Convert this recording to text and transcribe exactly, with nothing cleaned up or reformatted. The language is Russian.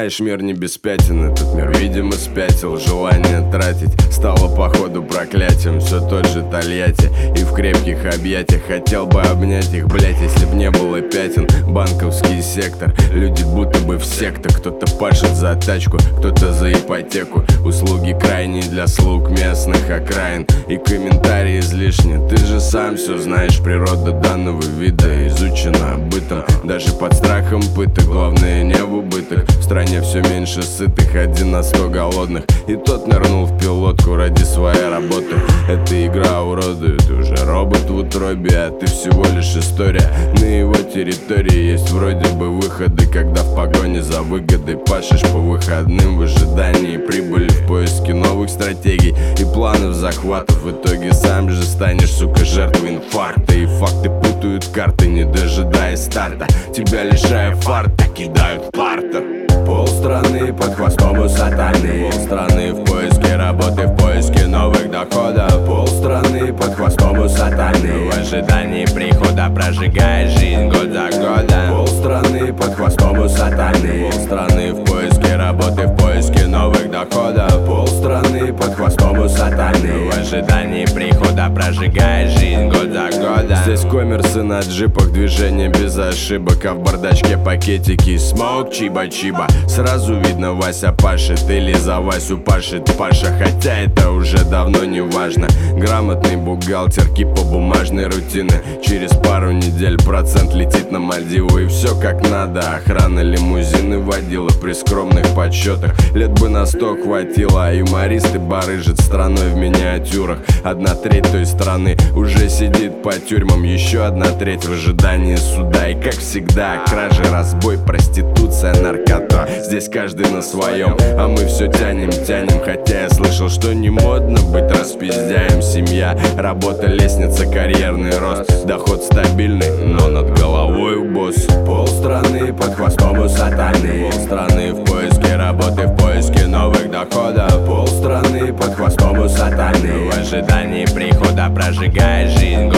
Знаешь, мир не без пятен, этот мир, видимо, спятил. Желание тратить стало походу проклятием. Все тот же Тольятти и в крепких объятиях. Хотел бы обнять их, блять, если б не было пятен. Банковский сектор, люди будто бы в сектах. Кто-то пашет за тачку, кто-то за ипотеку. Услуги крайние для слуг местных окраин. И комментарии излишни. Ты же сам все знаешь, природа данного вида изучена бытом. Даже под страхом пыток, главное не в убыток. В стране все меньше сытых, один на сто голодных. И тот нырнул в пилотку ради своей работы. Эта игра уродует, ты уже робот в утробе, а ты всего лишь история. На его территории есть вроде бы выходы, когда в погоне за выгодой пашешь по выходным в ожидании прибыли, в поиске новых стратегий и планов захватов. В итоге сам же станешь, сука, жертвой инфаркта. И факты путают карты, не дожидаясь старта. Тебя лишая фарта, кидают в партер. Полстраны под хвостом у сатаны. Полстраны в поиске работы, в поиске новых доходов. Полстраны под хвостом у сатаны. В ожидании прихода, прожигая жизнь год за годом. Полстраны под хвостом у сатаны. Полстраны в поиске работы, в поиске новых доходов. Полстраны под хвостом у сатаны. В ожидании прихода, прожигая жизнь год за годом. Здесь коммерсы на джипах, движение без ошибок, а в бардачке пакетики смоук чиба-чиба. Сразу видно, Вася пашет или за Васю пашет Паша. Хотя это уже давно не важно. Грамотный бухгалтер, кипа бумажной рутины. Через пару недель процент летит на Мальдивы. И все как надо, охрана лимузины водила при скромных подсчетах. Лет бы на сто хватило, а юмористы барыжат страной в миниатюрах. Одна треть той страны уже сидит по тюрьмам. Еще одна треть в ожидании суда. И как всегда, кражи, разбой, проституция, наркота. Здесь каждый на своем, а мы все тянем, тянем. Хотя я слышал, что не модно быть распиздяем. Семья, работа, лестница, карьерный рост. Доход стабильный, но над головой у босс. Полстраны под хвостом у сатаны. Полстраны в поиске работы, в поиске новых доходов. Полстраны под хвостом у сатаны. В ожидании прихода, прожигая жизнь